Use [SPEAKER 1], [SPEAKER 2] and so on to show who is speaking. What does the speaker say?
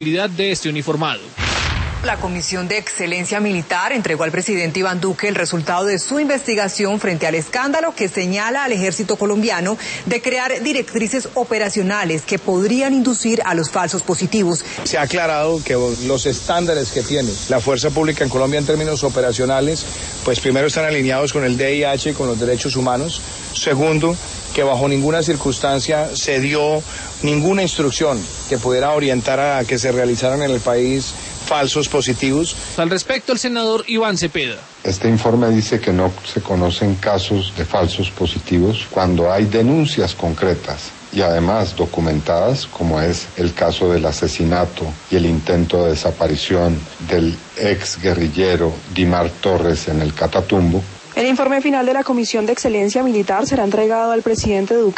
[SPEAKER 1] de este uniformado.
[SPEAKER 2] La Comisión de Excelencia Militar entregó al presidente Iván Duque el resultado de su investigación frente al escándalo que señala al ejército colombiano de crear directrices operacionales que podrían inducir a los falsos positivos.
[SPEAKER 3] Se ha aclarado que los estándares que tiene la fuerza pública en Colombia en términos operacionales, pues primero están alineados con el DIH y con los derechos humanos. Segundo, que bajo ninguna circunstancia se dio ninguna instrucción que pudiera orientar a que se realizaran en el país falsos positivos.
[SPEAKER 1] Al respecto, el senador Iván Cepeda.
[SPEAKER 4] Este informe dice que no se conocen casos de falsos positivos cuando hay denuncias concretas y además documentadas, como es el caso del asesinato y el intento de desaparición del ex guerrillero Dimar Torres en el Catatumbo.
[SPEAKER 5] El informe final de la Comisión de Excelencia Militar será entregado al presidente Duque